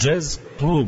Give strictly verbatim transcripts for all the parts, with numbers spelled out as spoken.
Jazz klub.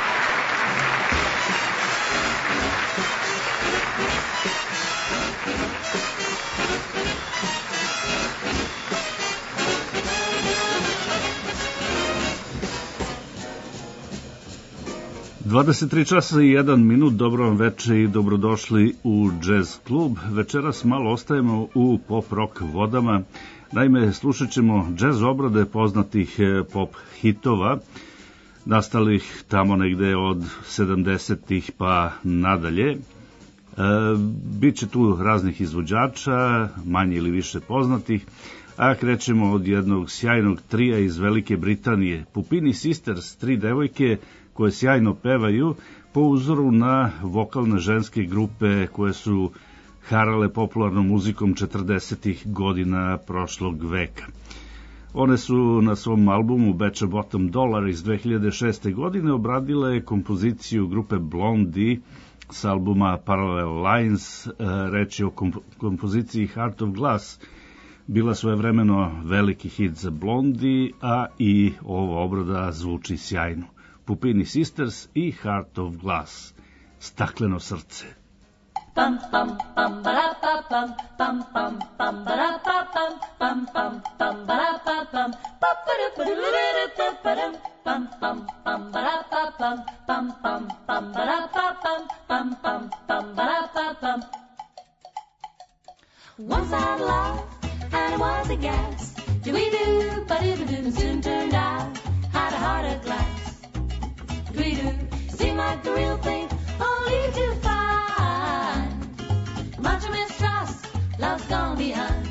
dvadeset tri časa i jedan minut, dobro vam veče i dobrodošli u Jazz klub. Večeras malo ostajemo u pop rock vodama. Naime, slušat ćemo jazz obrade poznatih pop hitova, nastalih tamo negde od sedamdesetih pa nadalje. E, Biće tu raznih izvođača, manje ili više poznatih, a krećemo od jednog sjajnog trija iz Velike Britanije, Puppini Sisters, tri devojke koje sjajno pevaju po uzoru na vokalne ženske grupe koje su harale popularnom muzikom četrdesetih godina prošlog veka. One su na svom albumu Betcha Bottom Dollar iz dve hiljade šeste. godine obradile kompoziciju grupe Blondie s albuma Parallel Lines. Reč je o kompoziciji Heart of Glass. Bila svojevremeno veliki hit za Blondie, a i ova obrada zvuči sjajno. Puppini Sisters i Heart of Glass, Stakleno srce. Pam pam pam ba pa pam pam pam pam ba pa pam pam pam pam ba pa pam pa pa pa pa pam pam pam ba pa pam pam pam pam ba pa pam pam pam pam ba pa pam. Once I loved and it was a gas. Do we do but it didn't soon turned out had a heart of glass. Do we do seem like the real thing only to find much mistrust, love's gone behind.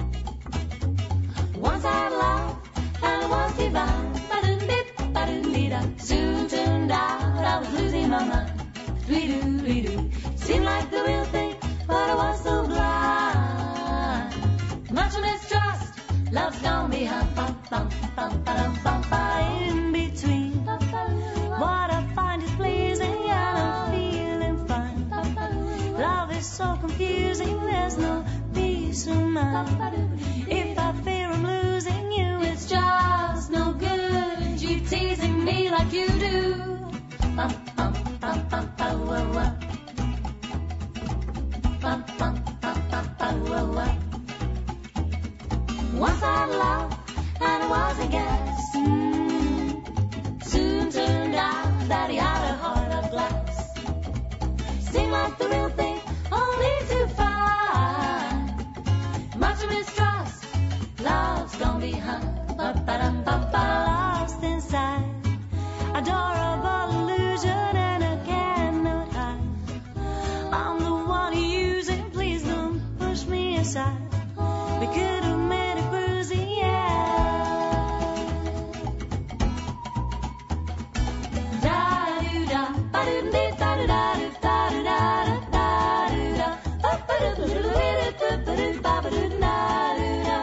Once I loved and it was divine, ba-dum-dip, ba-dum-dee-da. Soon turned out I was losing my mind. Dwee-doo-dwee-doo, seemed like the real thing, but I was so blind. Much mistrust, love's gone behind. Bum, bum, bum, ba-dum, bum, ba, in between. What I find is pleasing and I'm feeling fine. Love is so confusing, there's no peace of mind. If I fear I'm losing you, it's just no good. You teasing me like you do. Bum, bum, bum, bum, bum, wah, wah. Bum, bum, bum, bum, bum, wah, wah. Once I loved and it was a guess. Mm. Soon turned out that he had a heart of glass. Seemed like the real thing, only to find much mistrust, love's gone behind. Ba-ba-dum-ba-ba, lost inside, adorable illusion and I cannot hide. I'm the one you're using, please don't push me aside. We could have made a cruising, yeah. Da-do-da, ba-do-da-da-da-da-da-da-da-da-da, ba-ba-do-da-da-da-da-da-da-da-da, ba-ba-do-da-da-da-da-da,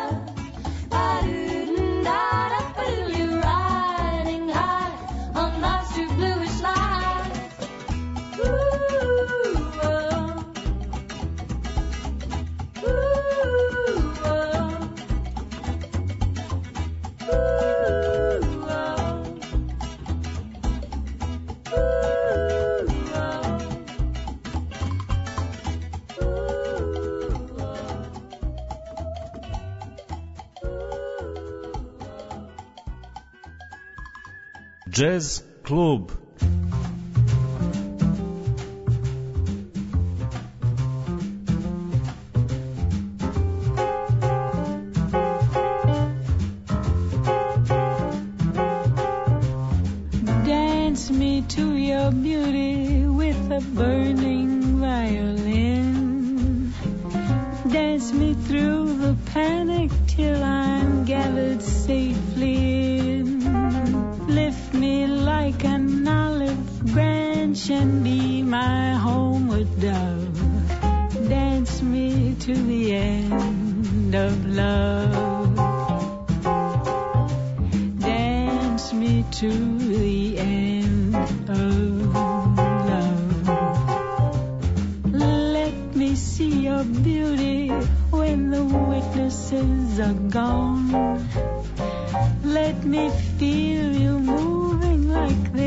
ba-do-da-da-da-da-da. You're riding high on life's too bluish light. Ooh, oh. Ooh, oh. Ooh, oh. Jazz klub. Dance me to your beauty with a burning violin. Dance me through the panic till I'm gathered safely in. Lift me like an olive branch and be my homeward dove. Dance me to the end of love. Dance me to the end of love. Let me see your beauty when the witnesses are gone. Let me feel you moving like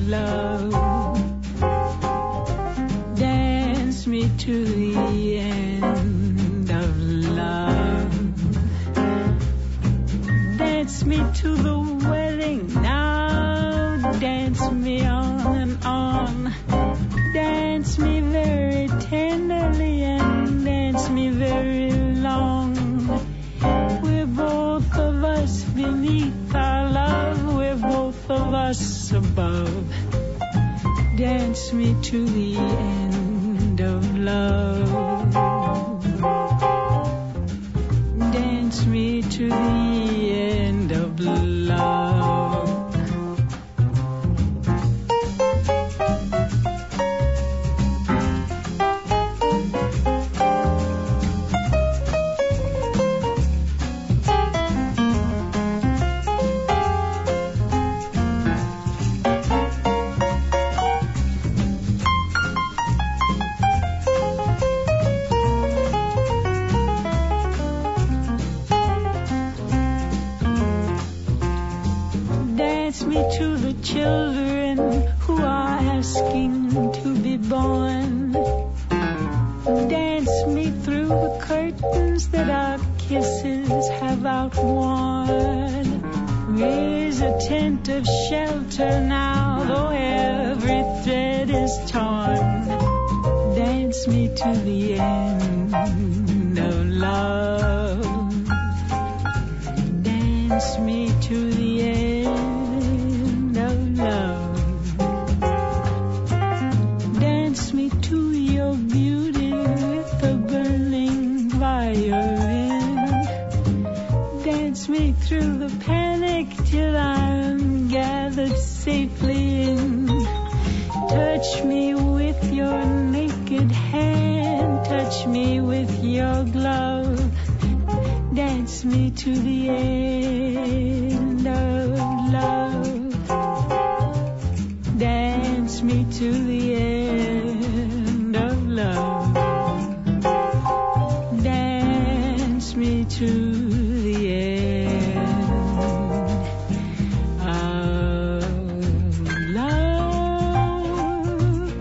love. Dance me to the end of love. Dance me to the wedding now. Dance me on and on. Dance me very tenderly and dance me very long. We're both of us beneath our love. We're both of us above. Dance me to the end of love. Dance me to the end of love. Children who are asking to be born, dance me through the curtains that our kisses have outworn. Raise a tent of shelter now, though every thread is torn. Dance me to the end of love. Dance me to the end love. Dance me to your beauty with a burning violin. Dance me through the panic till I'm gathered safely in. Touch me with your naked hand. Touch me with your glove. Dance me to the end of love. Dance me to the end of love. Dance me to the end of love.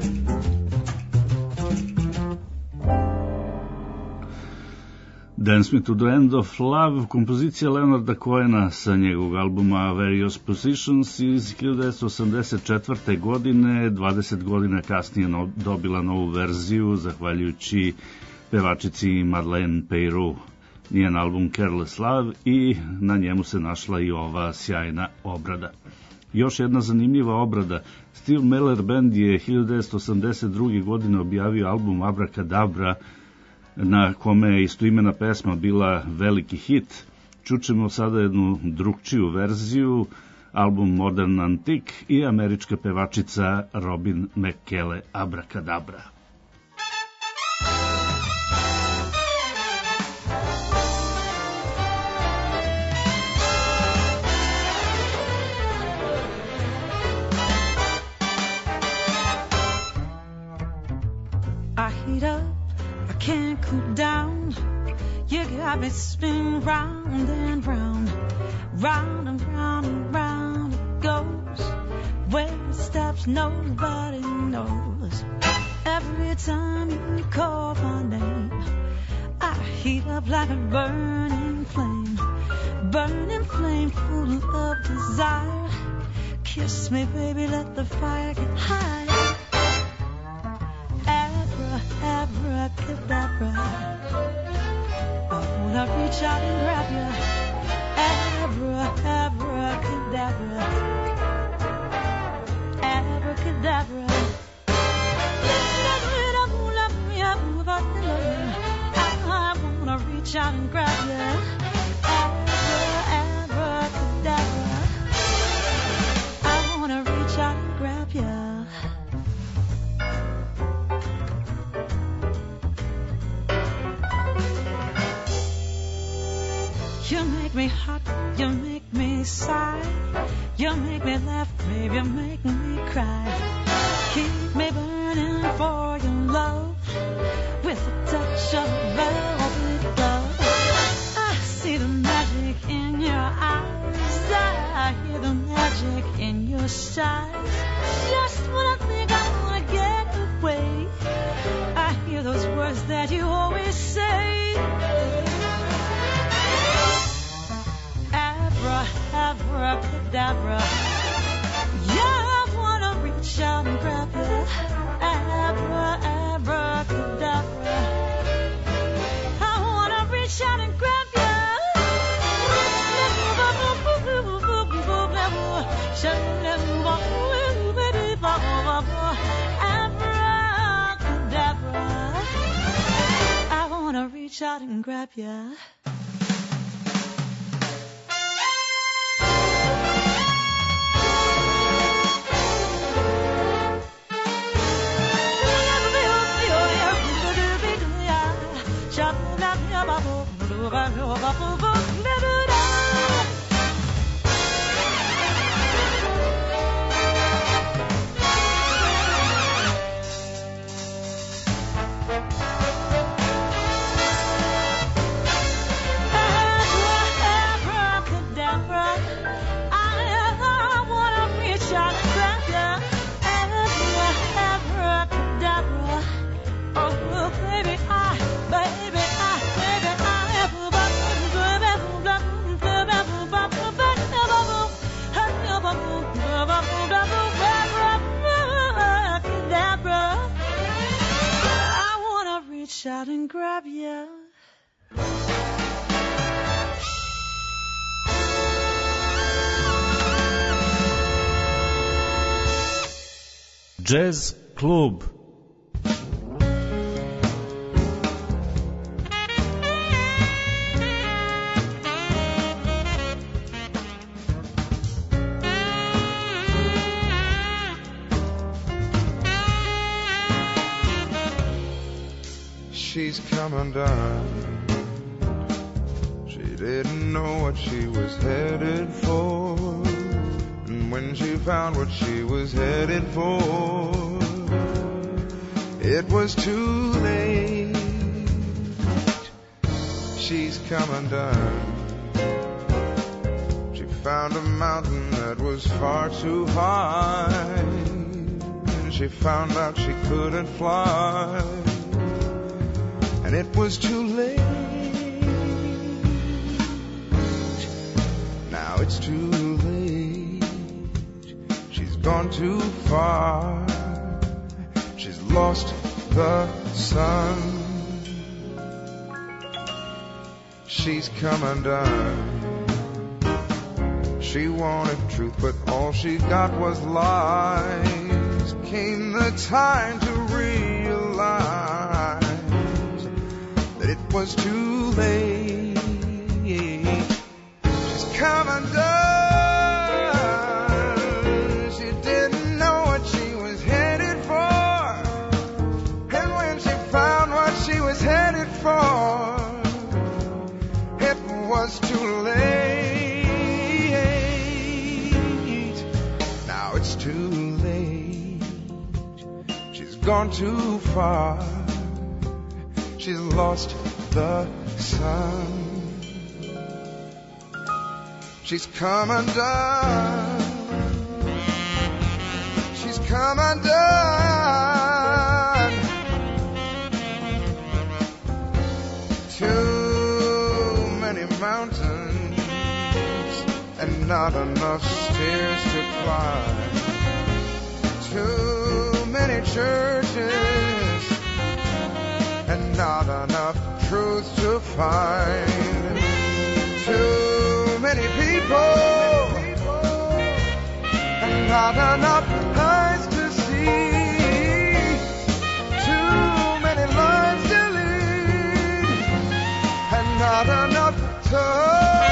Dance Me to the End of Love, kompozicija Leonarda Cohena sa njegovog albuma Various Positions iz hiljadu devetsto osamdeset četvrte. godine, dvadeset godina kasnije no, dobila novu verziju zahvaljujući pevačici Madeleine Peyroux. Njen album Careless Love i na njemu se našla i ova sjajna obrada. Još jedna zanimljiva obrada, Steve Miller Band je hiljadu devetsto osamdeset druge. godine objavio album Abracadabra, na kome je istoimena pesma bila veliki hit. Čućemo sada jednu drugčiju verziju, album Modern Antique i američka pevačica Robin McKelle, Abracadabra. I heat up, I can't cool down. You got me spinning round and round, round and round and round it goes. Where it stops, nobody knows. Every time you call my name, I heat up like a burning flame, burning flame full of desire. Kiss me, baby, let the fire get high. Abra, abracadabra, I wanna reach out and grab you. Abra, abracadabra, abracadabra. I wanna reach out and grab you. Abra, abracadabra, I wanna reach out and grab you. You make me hot, you make me sigh. You make me laugh, baby, you make me cry. Keep me burning for your love with a touch of velvet glove. I see the magic in your eyes, I hear the magic in your sighs. that you always say. Abra, abracadabra. Yeah, I wanna reach out and grab you. Abra, abracadabra. I wanna reach out and grab you. Abracadabra. I wanna reach out and grab you. Shout and grab ya. Jazz Klub. She's come undone. She didn't know what she was headed for. And when she found what she was headed for, it was too late. She's come undone. She found a mountain that was far too high. And she found out she couldn't fly. And it was too late. Now it's too late. She's gone too far. She's lost the sun. She's come undone. She wanted truth, but all she got was lies. Came the time to realize it was too late. She's come undone. She didn't know what she was headed for. And when she found what she was headed for, it was too late. Now it's too late. She's gone too far. She's lost the sun. She's come undone. She's come undone. Too many mountains and not enough stairs to climb. Too many churches and not enough truth to find. Too many people and not enough eyes to see. Too many lives to lead and not enough time.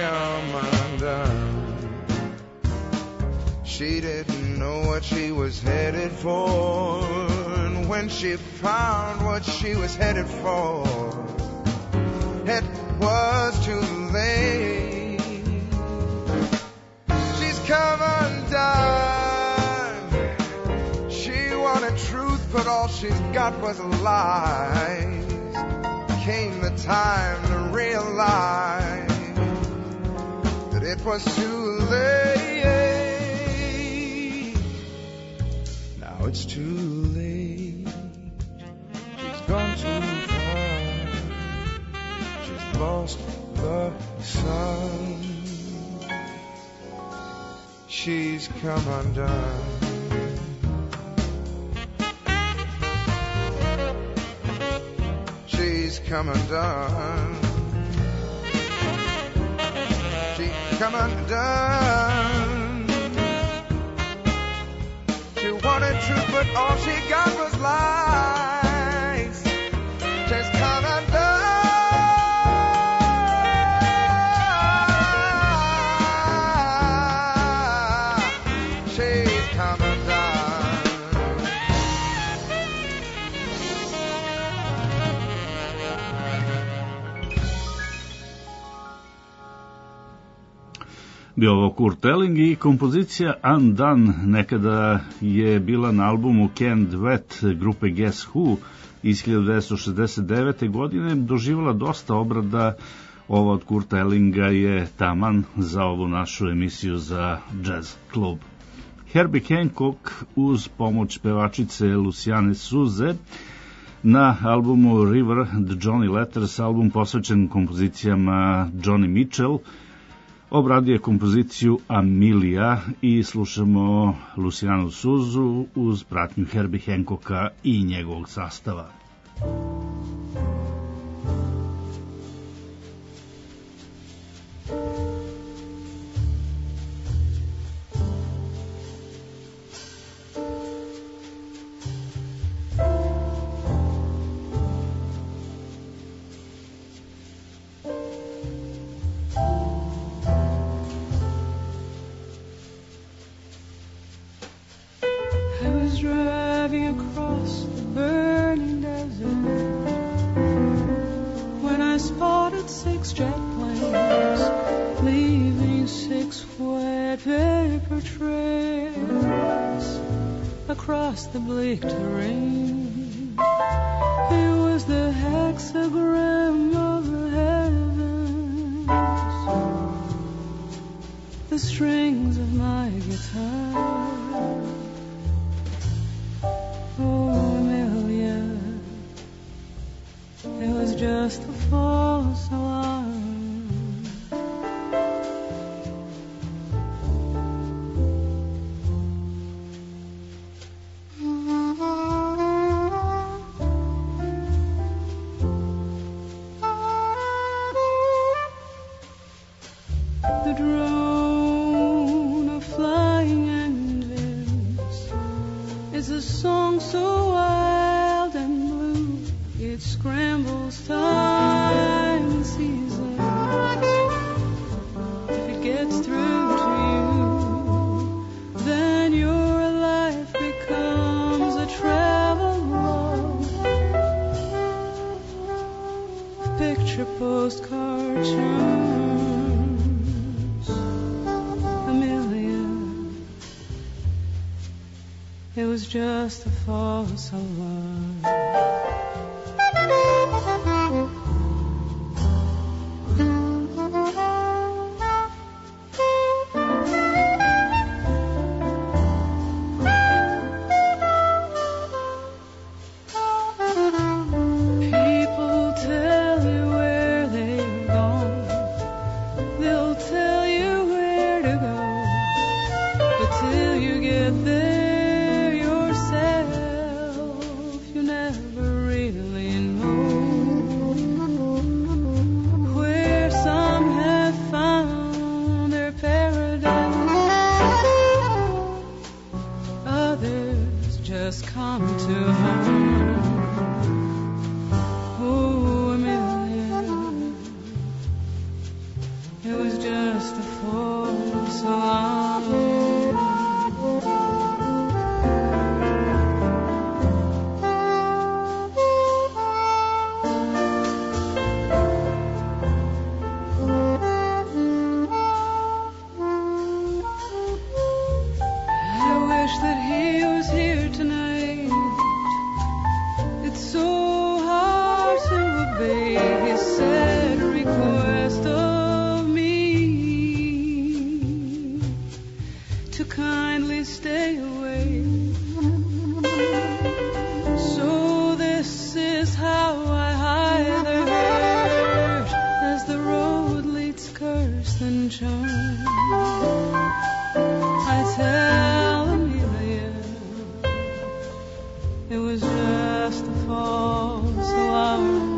come undone. She didn't know what she was headed for, and when she found what she was headed for, it was too late. She's come undone. She wanted truth, but all she's got was lies. Came the time to realize that it was too late. Now it's too late. She's gone too far. She's lost the sun. She's come undone. She's come undone. She's come undone. She wanted truth, but all she got was lies. She's come undone. She's come undone. Bio ovo Kurt Elling i kompozicija Undone nekada je bila na albumu Can't Wait grupe Guess Who iz hiljadu devetsto šezdeset devete. godine, doživjela dosta obrada. Ova od Kurta Ellinga je taman za ovu našu emisiju za Jazz klub. Herbie Hancock uz pomoć pevačice Luciane Suze na albumu River, The Johnny Letters, album posvećen kompozicijama Johnny Mitchell, obradio je kompoziciju Amelia i slušamo Lucianu Suzu uz pratnju Herbie Hancocka i njegovog sastava. Across the bleak terrain, it was the hexagram of the heavens, the strings of my guitar. Oh, Amelia, it was just a false alarm. Just a false alarm. People tell you where they've gone. They'll tell you where to go. But till you get there, come to harm. Oh, Amelia, it was just It was just a false alarm.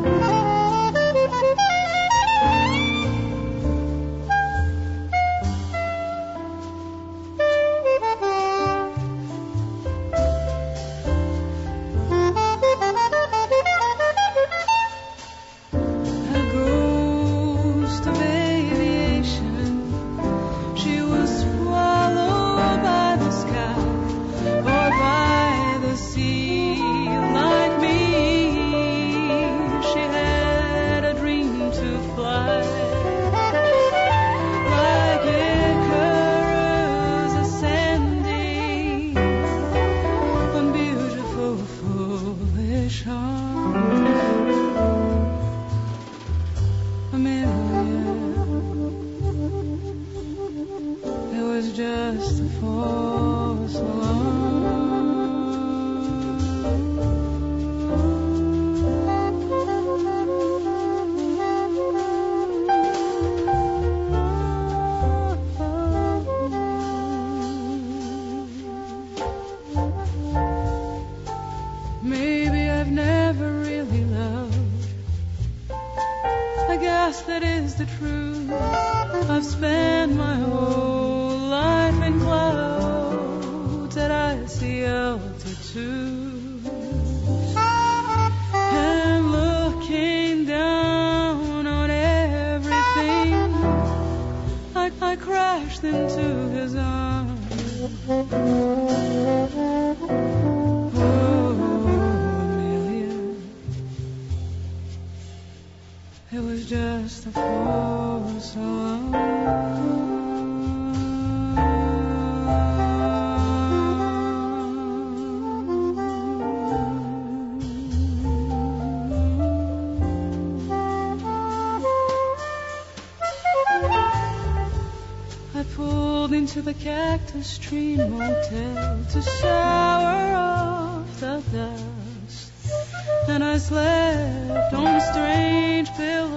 To the Cactus Stream Motel to shower off the dust, and I slept on strange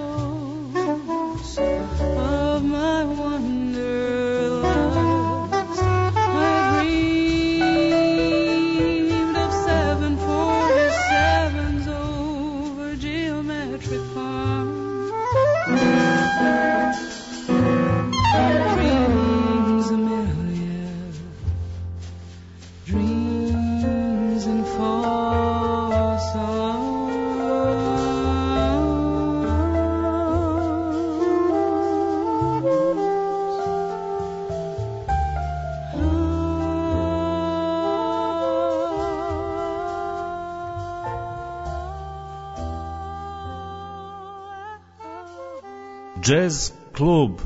pillows of my wanderlust. I dreamed of seven forty-sevens over geometric farms. Jazz klub.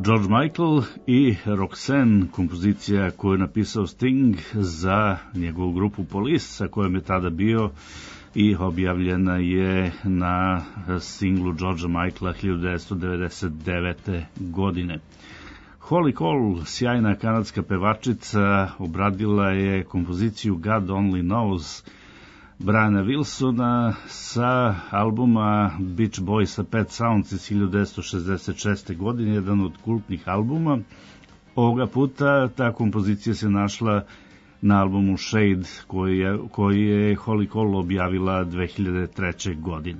George Michael i Roxanne, kompozicija koju je napisao Sting za njegovu grupu Police, sa kojom je tada bio i objavljena je na singlu Georgea Michaela hiljadu devetsto devedeset devete. godine. Holly Cole, sjajna kanadska pevačica, obradila je kompoziciju God Only Knows Briana Wilsona sa albuma Beach Boysa Pet Sounds iz hiljadu devetsto šezdeset šeste. godine, jedan od kultnih albuma. Ovoga puta ta kompozicija se našla na albumu Shade koji je, koji je Holly Cole objavila dve hiljade treće. godine.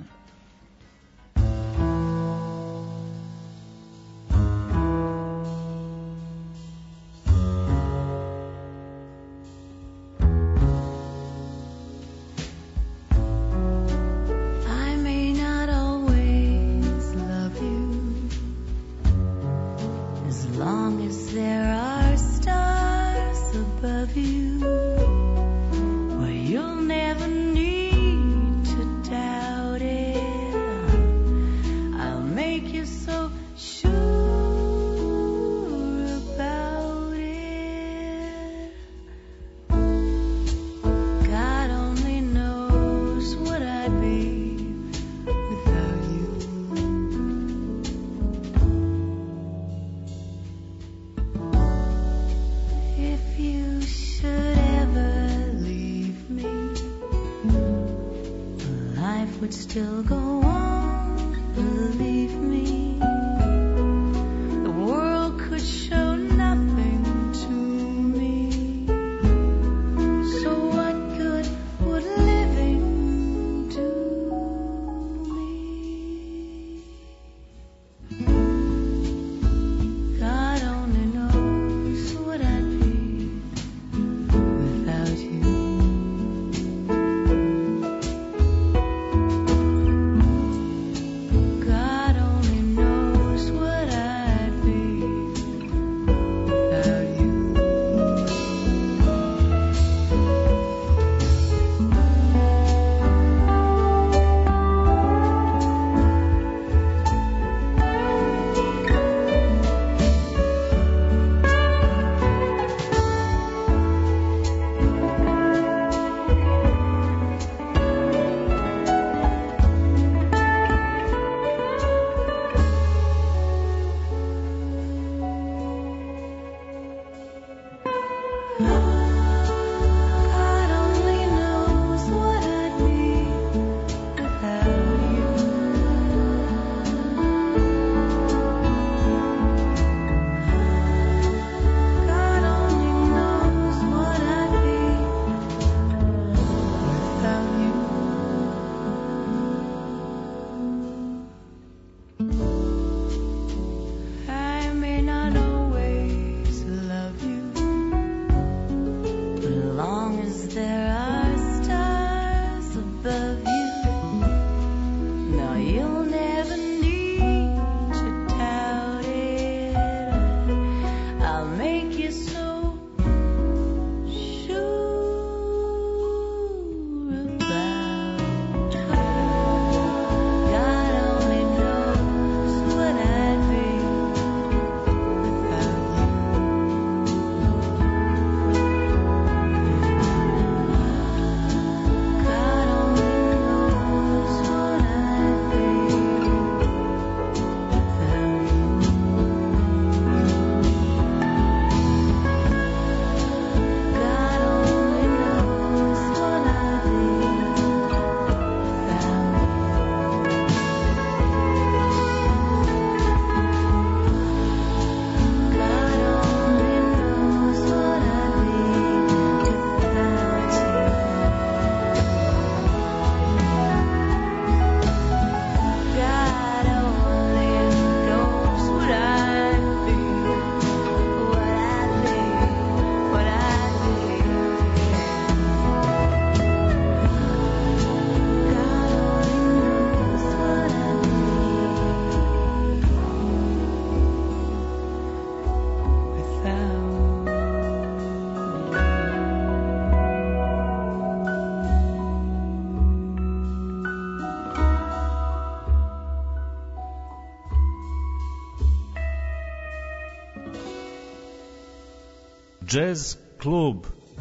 Jazz klub.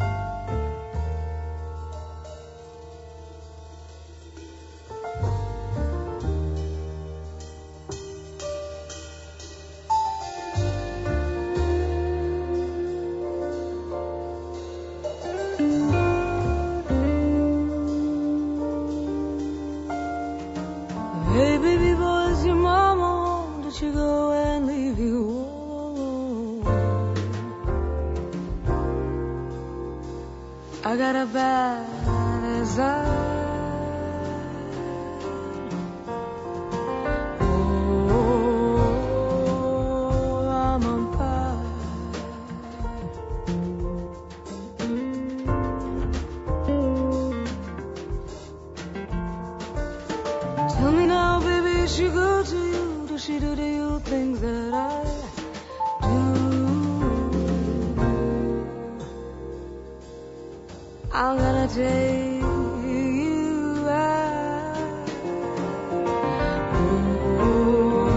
Hey, baby boy, is your mama home? Did she go and leave you alone? I got a bad desire. Oh, I'm on fire. Tell me now, baby, is she good to you? Does she do to you things that I do? I'm gonna take you out. Oh,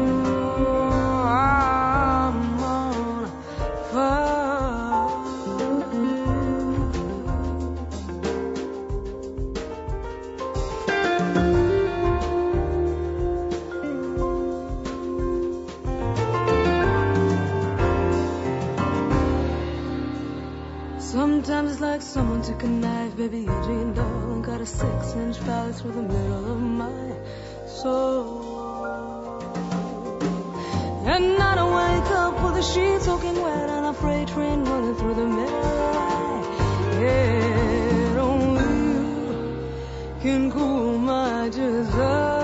I'm on fire. Sometimes it's like someone took a knife, baby, edgy and dull, and cut a six-inch valley through the middle of my soul. And I don't wake up with the sheets soaking wet and a freight train running through the middle of my head. Only you can cool my desire.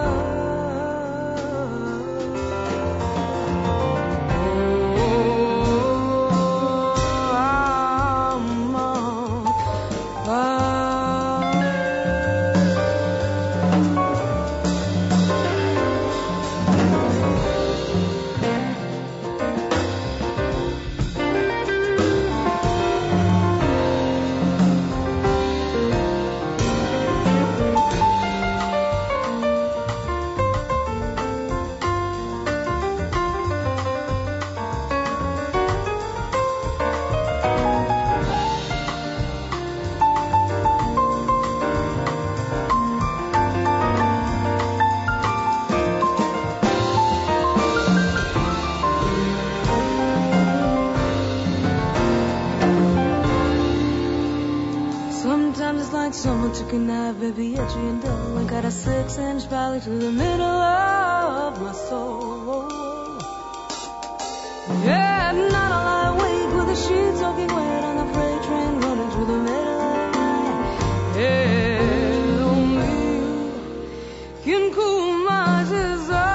Sometimes it's like someone took a knife, baby, edgy and dull, and cut a six-inch valley through the middle of my soul. Yeah, at night I lie awake with the sheets soaking wet and the freight train running through the middle of my head. Only you can cool my desire.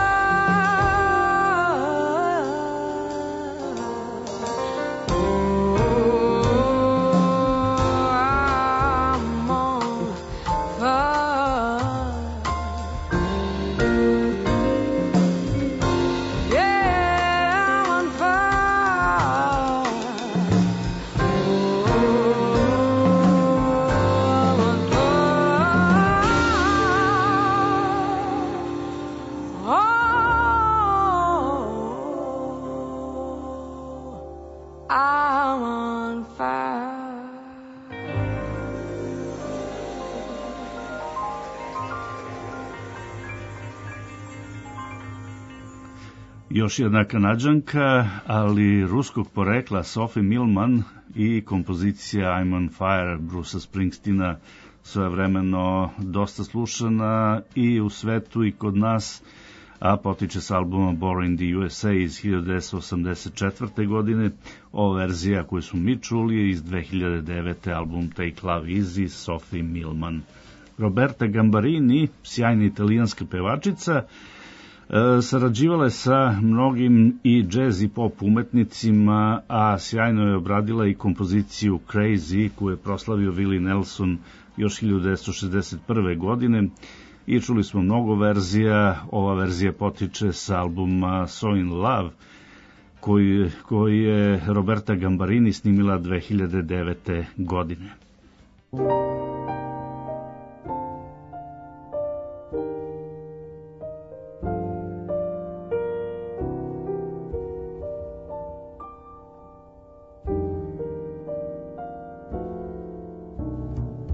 Još jedna Kanađanka, ali ruskog porekla, Sophie Millman, i kompozicija I'm on Fire Brucea Springsteena, svojevremeno dosta slušana i u svetu i kod nas, a potiče s albuma Born in the U S A iz hiljadu devetsto osamdeset četvrte. godine. Ova verzija koju smo mi čuli je iz dve hiljade devete. album Take Love Easy, Sophie Millman. Roberta Gambarini, sjajna italijanska pevačica, sarađivala je sa mnogim i jazz i pop umetnicima, a sjajno je obradila i kompoziciju Crazy, koju je proslavio Willie Nelson još hiljadu devetsto šezdeset prve. godine. I čuli smo mnogo verzija. Ova verzija potiče sa albuma So in Love, koji, koji je Roberta Gambarini snimila dve hiljade devete. godine.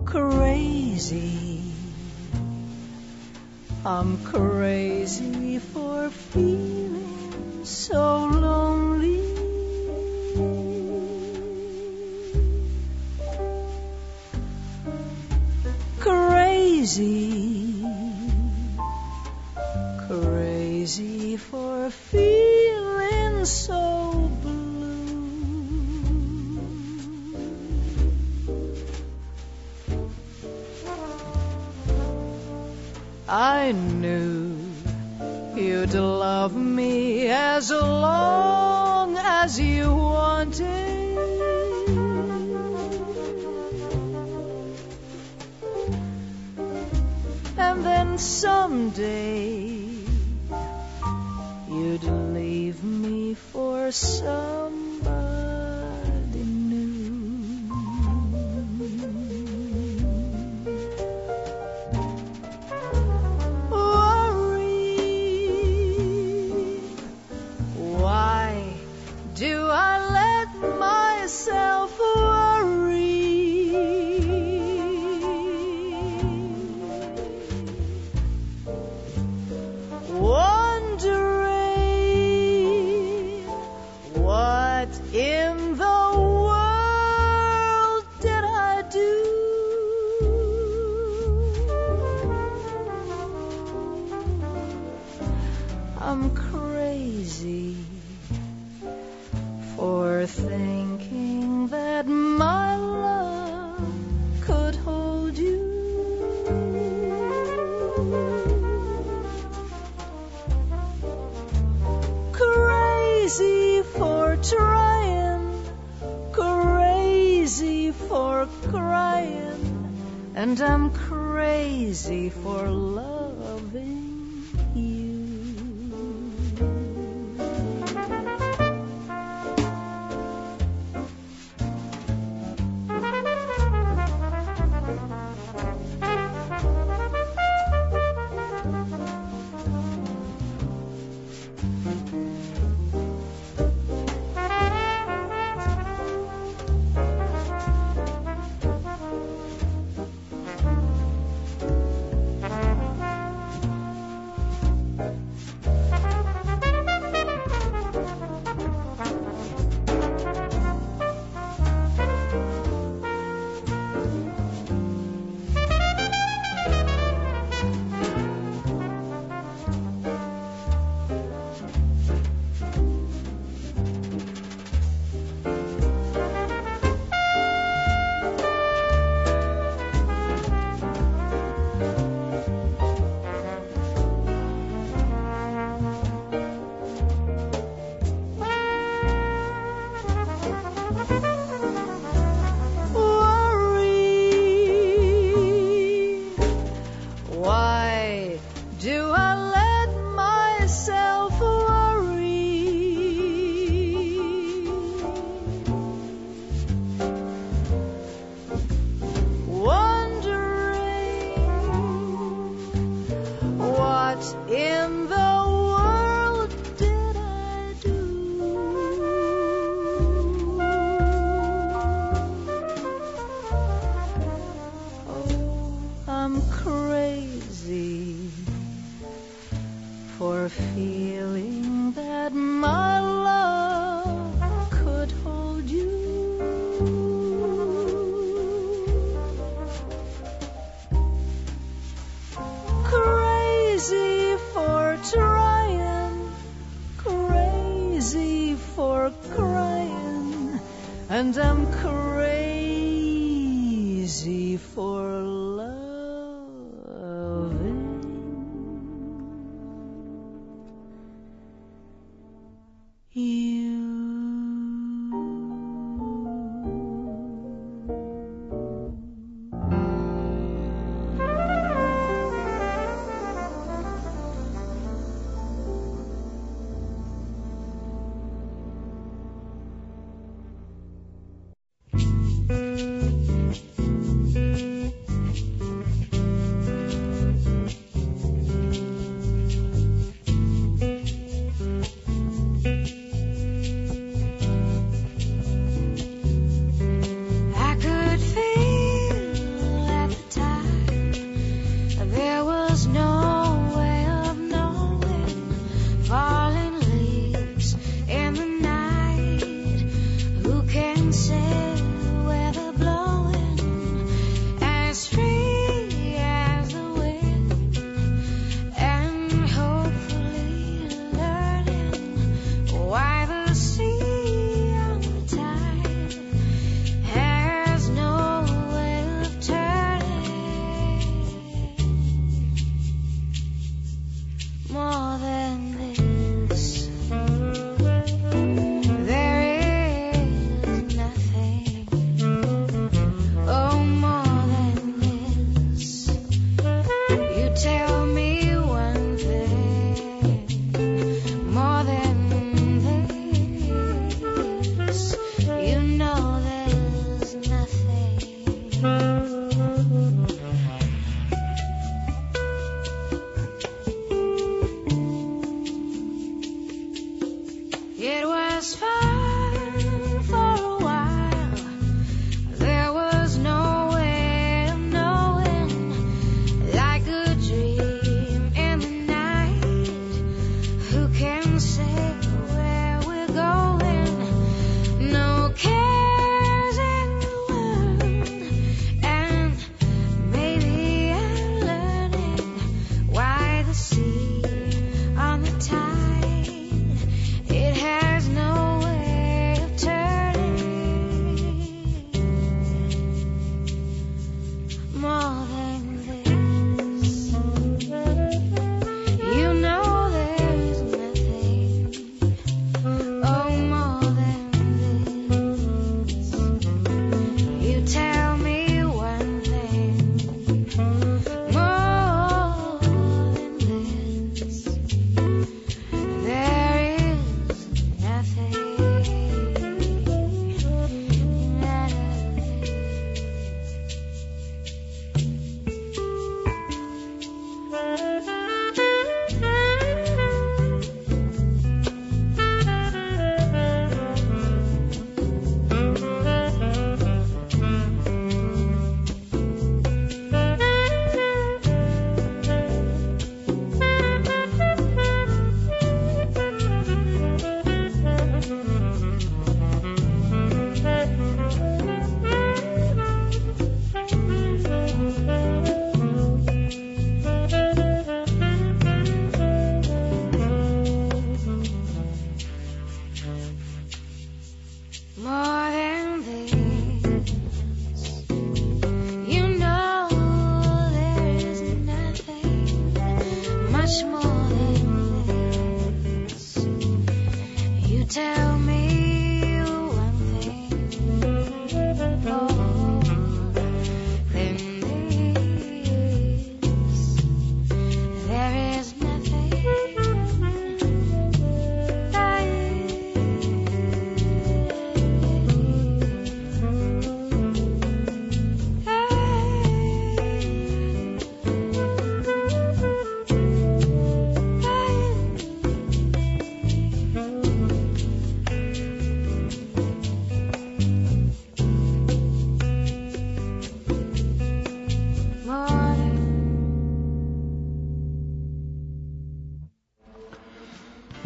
crazy. I'm crazy for feeling so lonely. Crazy, crazy for feeling so blue. I knew you'd love me as long as you wanted. And then someday you'd leave me for somebody new. Worry, why do I let myself worry? Wondering what in the world did I do? I'm crazy for thinking that my love could hold you. Crazy for trying, crazy for crying, and I'm crazy for loving you. In the world did I do? Oh, I'm crazy for feeling that my love could hold you. Crazy for trying, crazy for crying, and I'm crazy for loving you.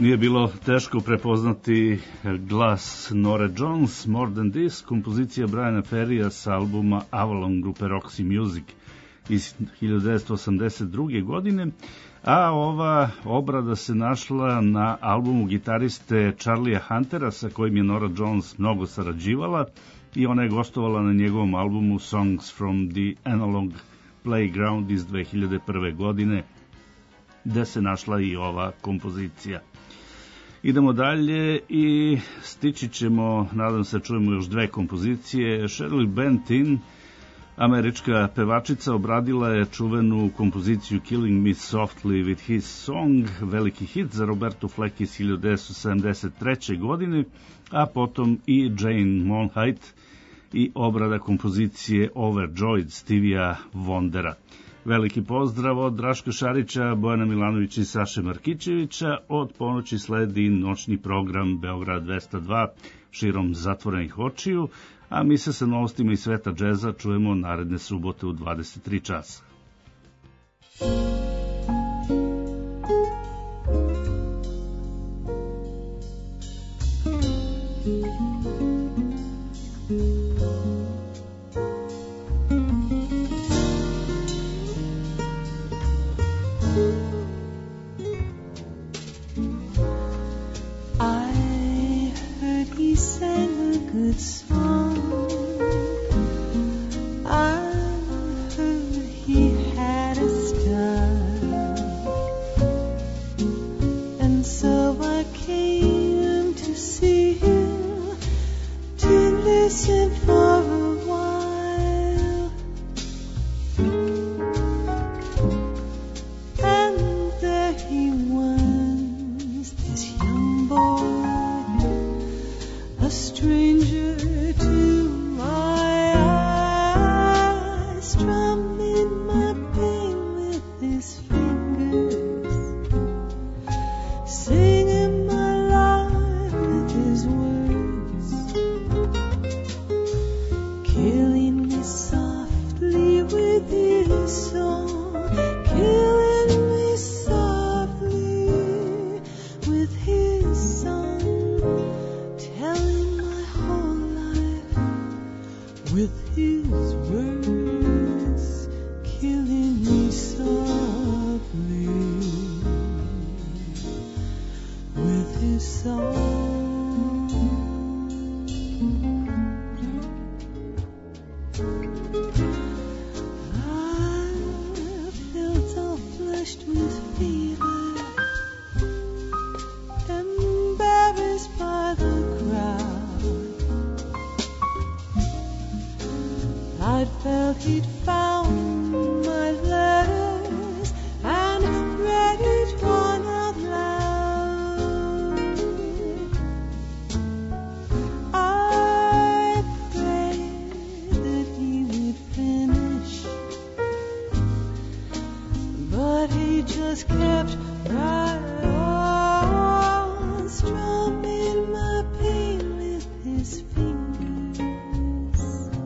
Nije bilo teško prepoznati glas Nore Jones, More Than This, kompozicija Briana Ferrya sa albuma Avalon grupe Roxy Music iz hiljadu devetsto osamdeset druge. godine, a ova obrada se našla na albumu gitariste Charlie'a Huntera sa kojim je Nora Jones mnogo sarađivala i ona je gostovala na njegovom albumu Songs from the Analog Playground iz dve hiljade prve. godine, gde se našla i ova kompozicija. Idemo dalje i stići ćemo, nadam se čujemo još dve kompozicije. Shirley Benton, američka pevačica, obradila je čuvenu kompoziciju Killing Me Softly with His Song, veliki hit za Robertu Fleck iz hiljadu devetsto sedamdeset treće. godine, a potom i Jane Monheit i obrada kompozicije Overjoyed Stevija Wondera. Veliki pozdrav od Draška Šarića, Bojana Milanovića i Saše Markićevića. Od ponoći sledi noćni program Beograd dvesta dva širom zatvorenih očiju, a mi se sa novostima iz sveta džeza čujemo naredne subote u dvadeset tri časa. Good song. I heard he had a style, and so I came to see him to listen for a while. And there he was, this young boy, a stranger to my eyes, strumming my pain with his fingers, singing my life with his words, killing me softly with his song, killing me softly with his song, telling my whole life with his words, killing me softly with his song. I felt all flushed with fever, embarrassed by the crowd. I felt he'd found my letters and read it one out loud. I prayed that he would finish, but he just kept right on, strumming my pain with his fingers,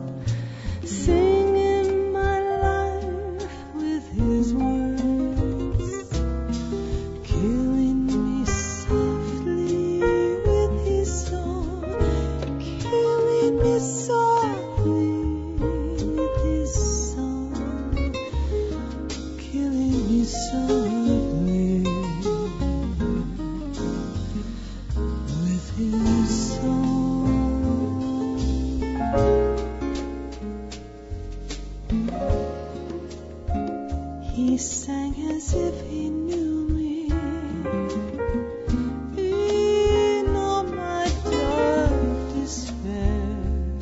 singing my life with his words, killing me softly with his song, killing me softly with his song, killing me softly with his song. He sang as if he knew me in all my dark despair,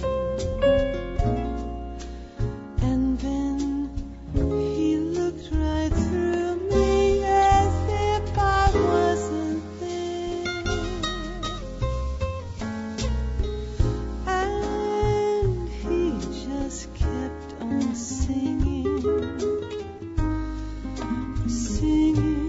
and then he looked right through me as if I wasn't there, and he just kept on singing, singing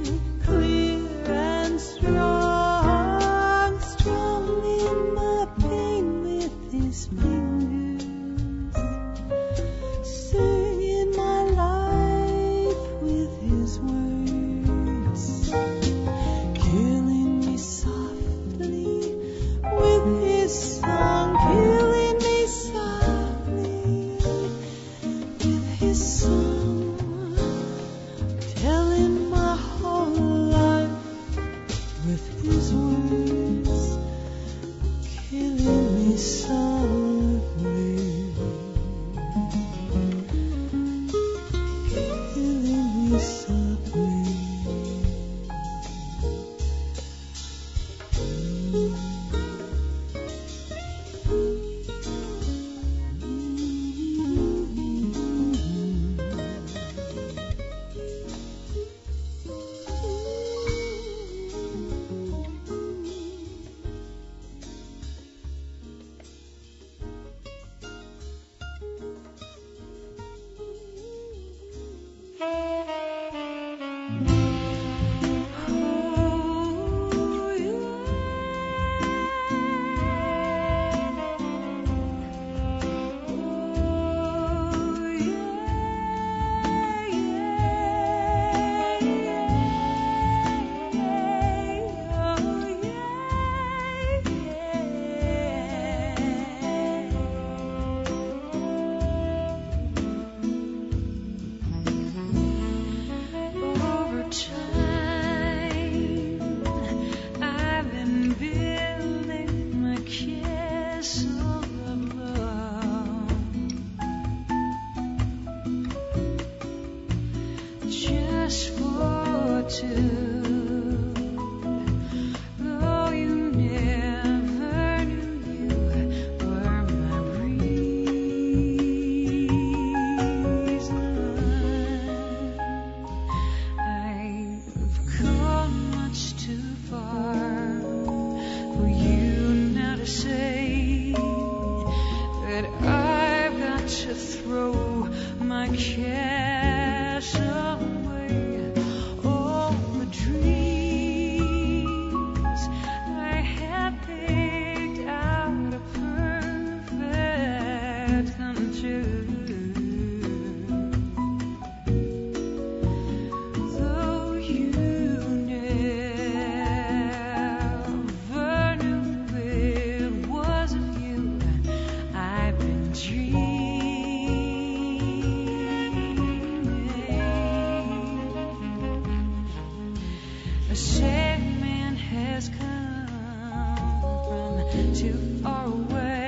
Too far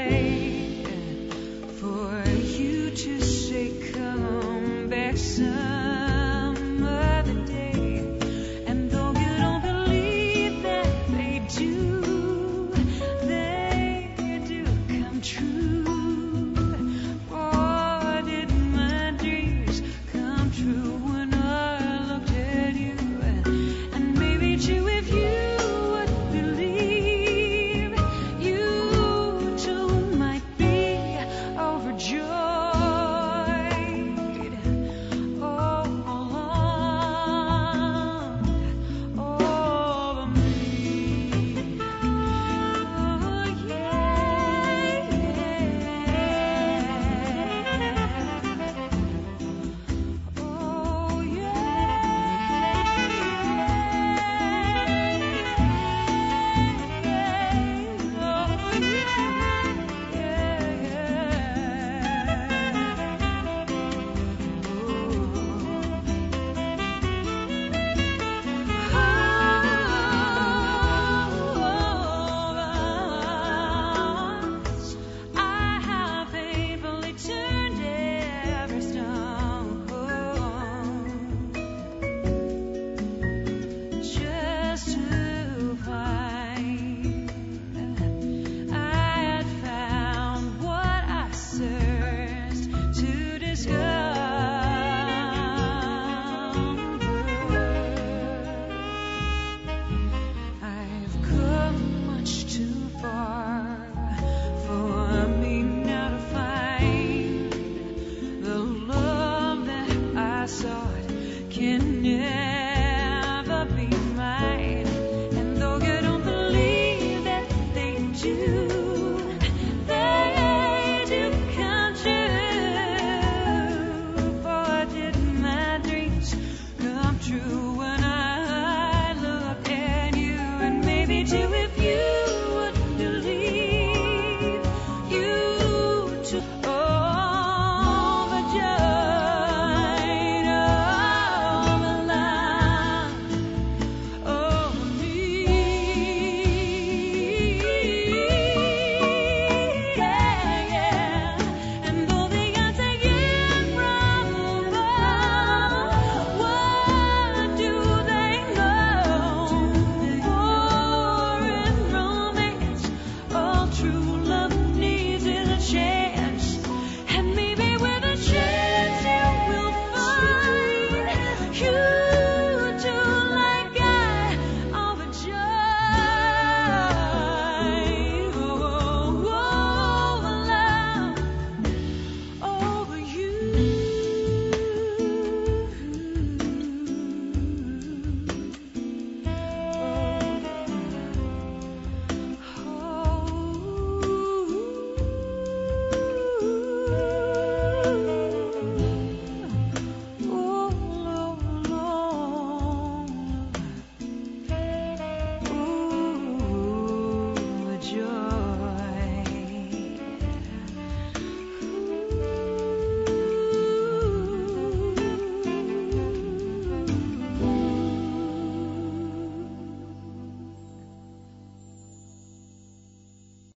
away for you to say come back, son.